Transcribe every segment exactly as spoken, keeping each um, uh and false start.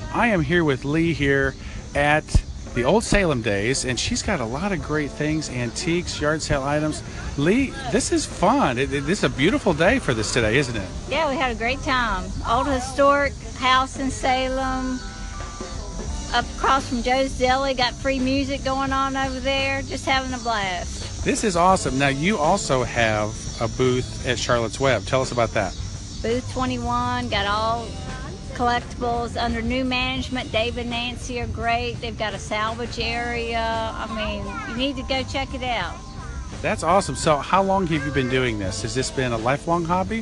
I am here with Lee here at the Old Salem Days, and she's got a lot of great things, antiques, yard sale items. Lee, this is fun. It, it, this is a beautiful day for this today, isn't it? Yeah, we had a great time. Old historic house in Salem. Up across from Joe's Deli, got free music going on over there. Just having a blast. This is awesome. Now, you also have a booth at Charlotte's Web. Tell us about that. Booth twenty-one, got all collectibles under new management. Dave and Nancy are great. They've got a salvage area. I mean, you need to go check it out. That's awesome. So how long have you been doing this? Has this been a lifelong hobby?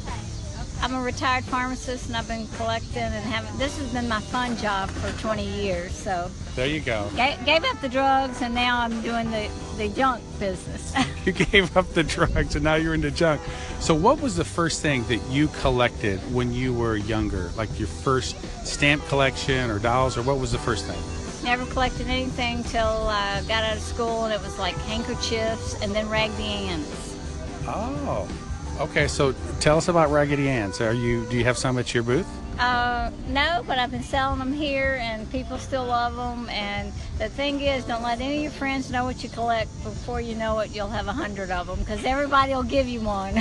I'm a retired pharmacist, and I've been collecting and having, this has been my fun job for twenty years, so. There you go. Gave, gave up the drugs, and now I'm doing the, the junk business. You gave up the drugs, and now you're into junk. So what was the first thing that you collected when you were younger? Like your first stamp collection or dolls, or what was the first thing? Never collected anything till I got out of school, and it was like handkerchiefs and then Raggedy Ann's. Oh. Okay, so tell us about Raggedy Ann's. Are you? Do you have some at your booth? Uh, no, but I've been selling them here, and people still love them. And the thing is, don't let any of your friends know what you collect. Before you know it, you'll have a hundred of them, because everybody will give you one.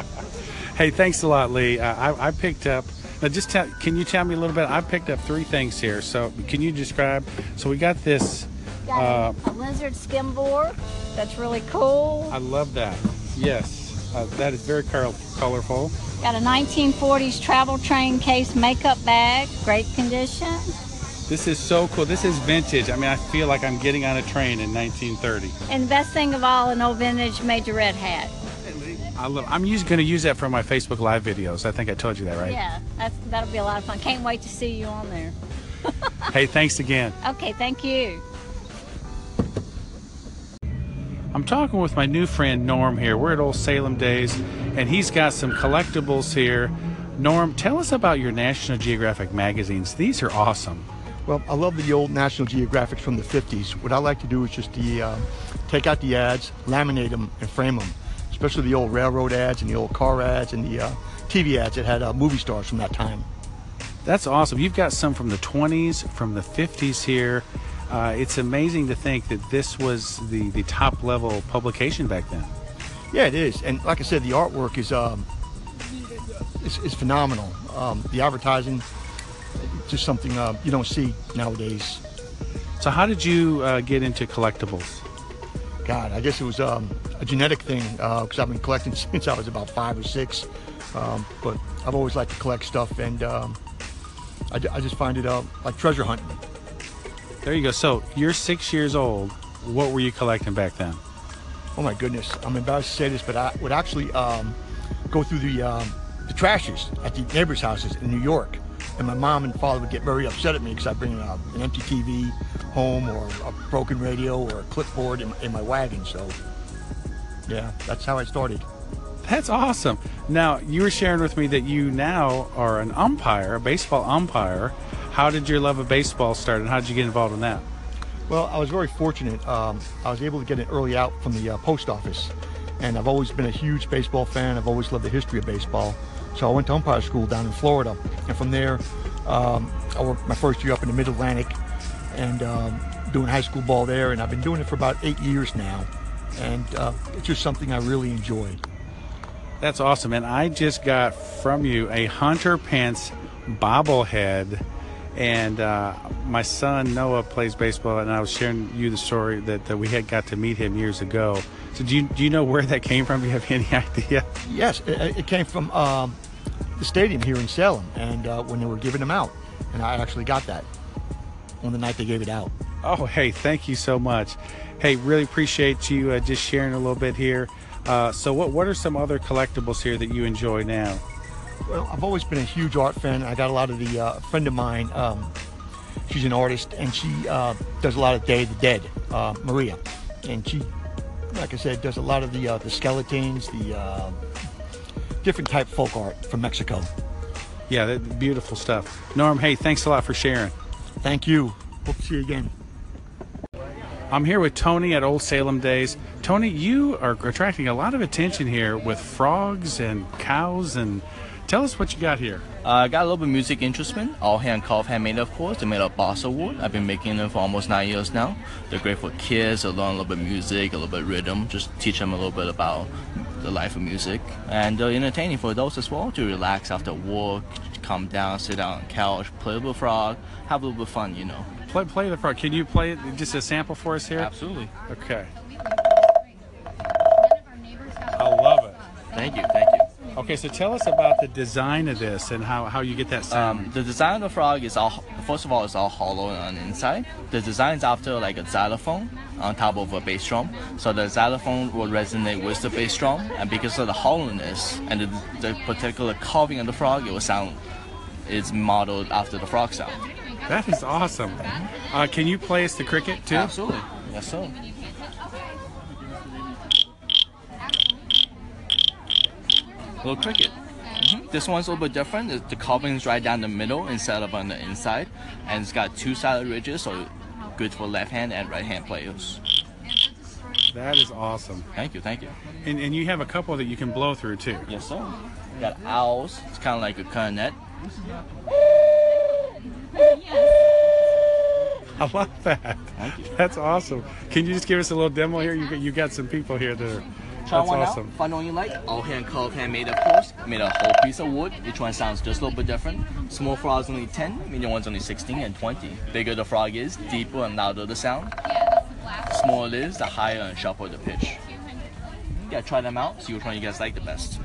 Hey, thanks a lot, Lee. Uh, I, I picked up. Now, just tell, can you tell me a little bit? I picked up three things here. So, can you describe? So, we got this. Got uh, a, a lizard skimboard. That's really cool. I love that. Yes. Uh, that is very color colorful. Got a nineteen forties travel train case makeup bag, great condition. This is so cool. This is vintage. I mean, I feel like I'm getting on a train in nineteen thirty. And the best thing of all, an old vintage Major Red hat. I love. I'm going to use that for my Facebook Live videos. I think I told you that, right? Yeah, that's, that'll be a lot of fun. Can't wait to see you on there. Hey, thanks again. Okay, thank you. I'm talking with my new friend Norm here. We're at Old Salem Days, and he's got some collectibles here. Norm, tell us about your National Geographic magazines. These are awesome. Well, I love the old National Geographics from the fifties. What I like to do is just the, uh, take out the ads, laminate them, and frame them, especially the old railroad ads and the old car ads and the uh, T V ads that had uh, movie stars from that time. That's awesome. You've got some from the twenties, from the fifties here. Uh, it's amazing to think that this was the, the top level publication back then. Yeah, it is. And like I said, the artwork is um, is, is phenomenal. Um, the advertising, just something uh, you don't see nowadays. So how did you uh, get into collectibles? God, I guess it was um, a genetic thing, because uh, I've been collecting since I was about five or six. Um, but I've always liked to collect stuff, and um, I, I just find it uh, like treasure hunting. There you go. So you're six years old. What were you collecting back then? Oh my goodness, I'm embarrassed to say this, but I would actually um, go through the um, the trashes at the neighbors' houses in New York, and my mom and father would get very upset at me because I bring uh, an empty T V home, or a broken radio, or a clipboard in, in my wagon. So yeah, that's how I started. That's awesome. Now, you were sharing with me that you now are an umpire, a baseball umpire. How did your love of baseball start, and how did you get involved in that? Well, I was very fortunate. Um, I was able to get an early out from the uh, post office, and I've always been a huge baseball fan. I've always loved the history of baseball. So I went to umpire school down in Florida, and from there, um, I worked my first year up in the Mid-Atlantic, and um, doing high school ball there, and I've been doing it for about eight years now, and uh, it's just something I really enjoy. That's awesome, and I just got from you a Hunter Pence bobblehead. And uh, my son Noah plays baseball, and I was sharing you the story that, that we had got to meet him years ago. So do you do you know where that came from? Do you have any idea? Yes, it, it came from um, the stadium here in Salem, and uh, when they were giving them out, and I actually got that on the night they gave it out. Oh, hey, thank you so much. Hey, really appreciate you uh, just sharing a little bit here. Uh, so what what are some other collectibles here that you enjoy now? Well, I've always been a huge art fan. I got a lot of the uh, a friend of mine. Um, she's an artist, and she uh, does a lot of Day of the Dead, uh, Maria, and she, like I said, does a lot of the uh, the skeletons, the uh, different type folk art from Mexico. Yeah, that beautiful stuff. Norm, hey, thanks a lot for sharing. Thank you. Hope to see you again. I'm here with Tony at Old Salem Days. Tony, you are attracting a lot of attention here with frogs and cows, and tell us what you got here. Uh, I uh, got a little bit of music instrument, all hand carved, handmade of course. They're made of balsa wood. I've been making them for almost nine years now. They're great for kids to learn a little bit of music, a little bit of rhythm, just teach them a little bit about the life of music. And they're entertaining for adults as well, to relax after work, come down, sit down on the couch, play a little frog, have a little bit of fun, you know. Play, play the frog. Can you play it, just a sample for us here? Absolutely. Okay. I love it. Thank you, thank you. Okay, so tell us about the design of this and how, how you get that sound. Um, the design of the frog is all, first of all, it's all hollow on the inside. The design is after like a xylophone on top of a bass drum. So the xylophone will resonate with the bass drum, and because of the hollowness and the, the particular carving of the frog, it will sound, it's modeled after the frog sound. That is awesome. Uh, can you play us the cricket too? Absolutely. Yes, sir. Little cricket. Mm-hmm. This one's a little bit different. The carving is right down the middle instead of on the inside, and it's got two sided ridges, so good for left hand and right hand players. That is awesome. Thank you, thank you. And, and you have a couple that you can blow through too. Yes, sir. We got owls. It's kind of like a clarinet. I love that. Thank you. That's awesome. Can you just give us a little demo here? You got, you got some people here that are. Try That's one awesome. out. Find one you like. All hand carved, handmade of course. Made a whole piece of wood. Each one sounds just a little bit different. Small frog's only ten, medium one's only sixteen and twenty. Bigger the frog is, deeper and louder the sound. The smaller it is, the higher and sharper the pitch. You gotta try them out, see which one you guys like the best.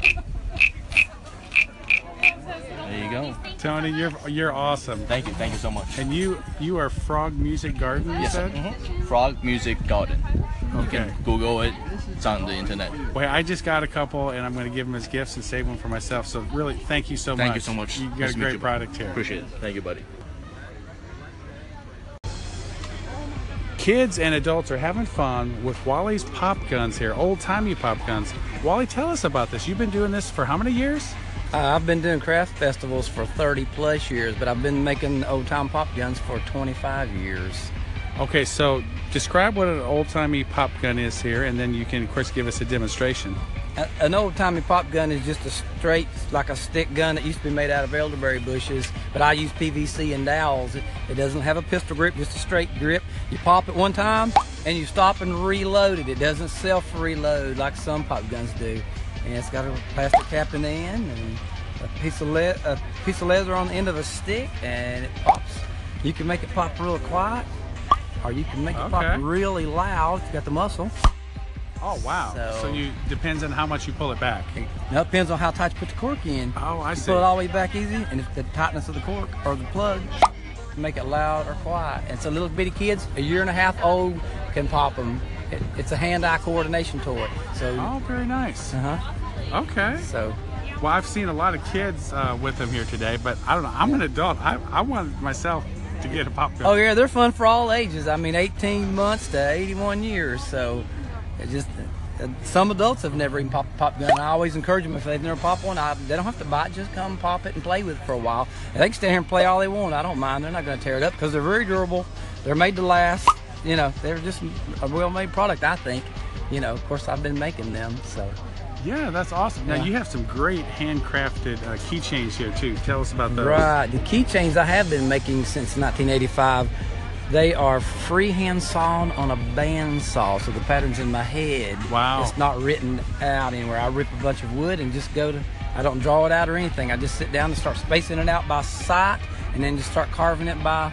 There you go. Tony, you're you're awesome. Thank you, thank you so much. And you you are Frog Music Garden, you Yes, sir. said? Mm-hmm. Frog Music Garden. You Okay. can Google it. It's on the internet. Well, I just got a couple, and I'm going to give them as gifts and save one for myself. So really, thank you so Thank much. you so much. You got Nice a to meet great you, product here. Appreciate it. Thank you, buddy. Kids and adults are having fun with Wally's Pop Guns here, old-timey pop guns. Wally, tell us about this. You've been doing this for how many years? Uh, I've been doing craft festivals for thirty plus years, but I've been making old time pop guns for twenty-five years. Okay, so describe what an old-timey pop gun is here, and then you can, of course, give us a demonstration. A- An old timey pop gun is just a straight, like a stick gun that used to be made out of elderberry bushes, but I use P V C and dowels. It, it doesn't have a pistol grip, just a straight grip. You pop it one time and you stop and reload it. It doesn't self-reload like some pop guns do. And it's got a plastic cap in the end and a piece of le- a piece of leather on the end of a stick, and it pops. You can make it pop real quiet, or you can make it Okay. pop really loud if you got the muscle. Oh, wow. So, So- you depends on how much you pull it back. Now it depends on how tight you put the cork in. Oh, I you see. pull it all the way back easy, and it's the tightness of the cork or the plug make it loud or quiet. And so little bitty kids, a year and a half old, can pop them. It, it's a hand-eye coordination toy. So, Oh, very nice. uh-huh. Okay. So, Well, I've seen a lot of kids uh, with them here today, but I don't know. I'm an adult. I, I want myself to get a pop gun. oh yeah, they're fun for all ages. I mean, eighteen months to eighty-one years. So, it just uh, some adults have never even popped a pop gun. I always encourage them if they've never popped one. I, they don't have to buy it. Just come pop it and play with it for a while. And they can stand here and play all they want. I don't mind. They're not going to tear it up because they're very durable. They're made to last. You know, they're just a well-made product, I think. You know, of course, I've been making them. So, Yeah, that's awesome. Now, Yeah. you have some great handcrafted uh, keychains here, too. Tell us about those. right, the keychains I have been making since nineteen eighty-five. They are freehand sawn on a bandsaw, so the pattern's in my head. Wow. It's not written out anywhere. I rip a bunch of wood and just go to, I don't draw it out or anything. I just sit down and start spacing it out by sight and then just start carving it by,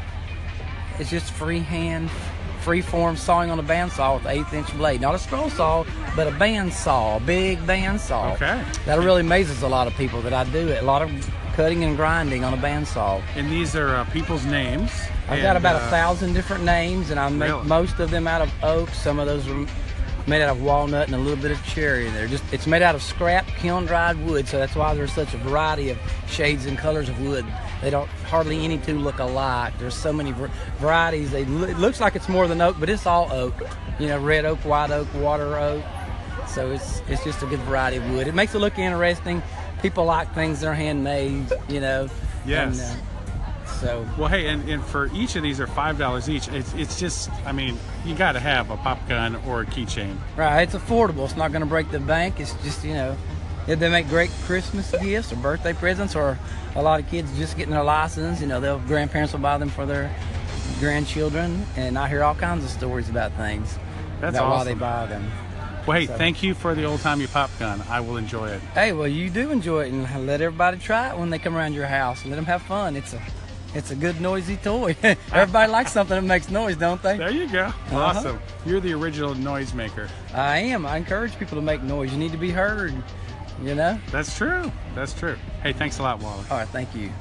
it's just freehand, free-form sawing on a bandsaw with an eighth inch blade. Not a scroll saw, but a bandsaw, a big bandsaw. Okay. That really amazes a lot of people that I do it. A lot of cutting and grinding on a bandsaw. And these are uh, people's names. I've got And, about uh, a thousand different names, and I make Really? most of them out of oak. Some of those are made out of walnut and a little bit of cherry. They're just it's made out of scrap kiln dried wood, so that's why there's such a variety of shades and colors of wood. They don't hardly any two look alike. There's so many var- varieties. They it looks like it's more than oak, but it's all oak. You know, red oak, white oak, water oak. So it's it's just a good variety of wood. It makes it look interesting. People like things that are handmade. You know. Yes. And, uh, so. Well, hey, and, and for each of these are five dollars each. It's, it's just, I mean, you got to have a pop gun or a keychain. Right, it's affordable. It's not going to break the bank. It's just, you know, Yeah, they make great Christmas gifts or birthday presents, or a lot of kids just getting their license. You know, their grandparents will buy them for their grandchildren, and I hear all kinds of stories about things. That's about awesome. why they buy them. Well, hey, So- thank you for the old-timey pop gun. I will enjoy it. Hey, well, you do enjoy it, and let everybody try it when they come around your house. Let them have fun. It's a, it's a good noisy toy. Everybody likes something that makes noise, don't they? There you go. Awesome. You're the original noisemaker. I am. I encourage people to make noise. You need to be heard. You know. That's true. That's true. Hey, thanks a lot, Wally. All right. Thank you.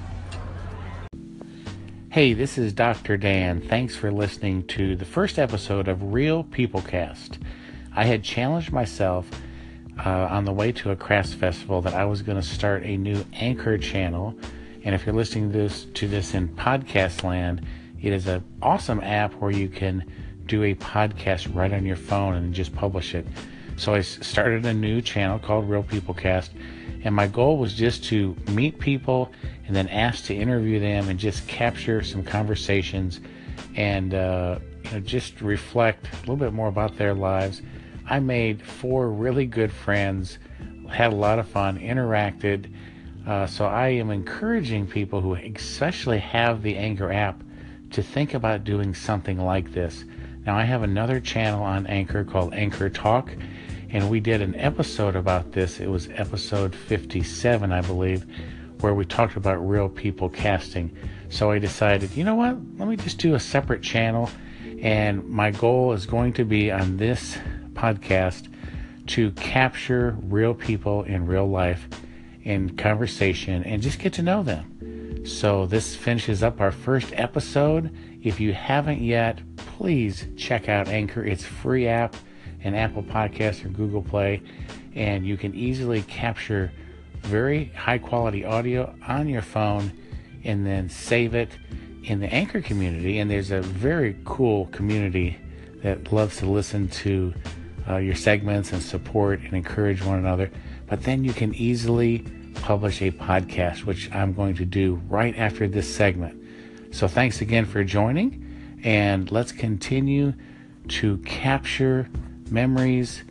Hey, this is Doctor Dan. Thanks for listening to the first episode of Real Peoplecast. I had challenged myself uh, on the way to a crafts festival that I was going to start a new Anchor channel. And if you're listening to this, to this in podcast land, it is an awesome app where you can do a podcast right on your phone and just publish it. So I started a new channel called Real Peoplecast, and my goal was just to meet people and then ask to interview them and just capture some conversations and uh, you know, just reflect a little bit more about their lives. I made four really good friends, had a lot of fun, interacted. Uh, so I am encouraging people who especially have the Anchor app to think about doing something like this. Now, I have another channel on Anchor called Anchor Talk, and we did an episode about this. It was episode fifty-seven, I believe, where we talked about real people casting. So I decided, you know what, let me just do a separate channel, and my goal is going to be on this podcast to capture real people in real life in conversation and just get to know them. So this finishes up our first episode. If you haven't yet, please check out Anchor. It's a free app in Apple Podcasts or Google Play, and you can easily capture very high quality audio on your phone and then save it in the Anchor community. And there's a very cool community that loves to listen to uh, your segments and support and encourage one another. But then you can easily publish a podcast, which I'm going to do right after this segment. So thanks again for joining, and let's continue to capture memories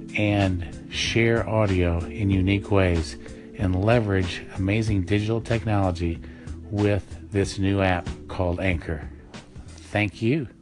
and share audio in unique ways and leverage amazing digital technology with this new app called Anchor. Thank you.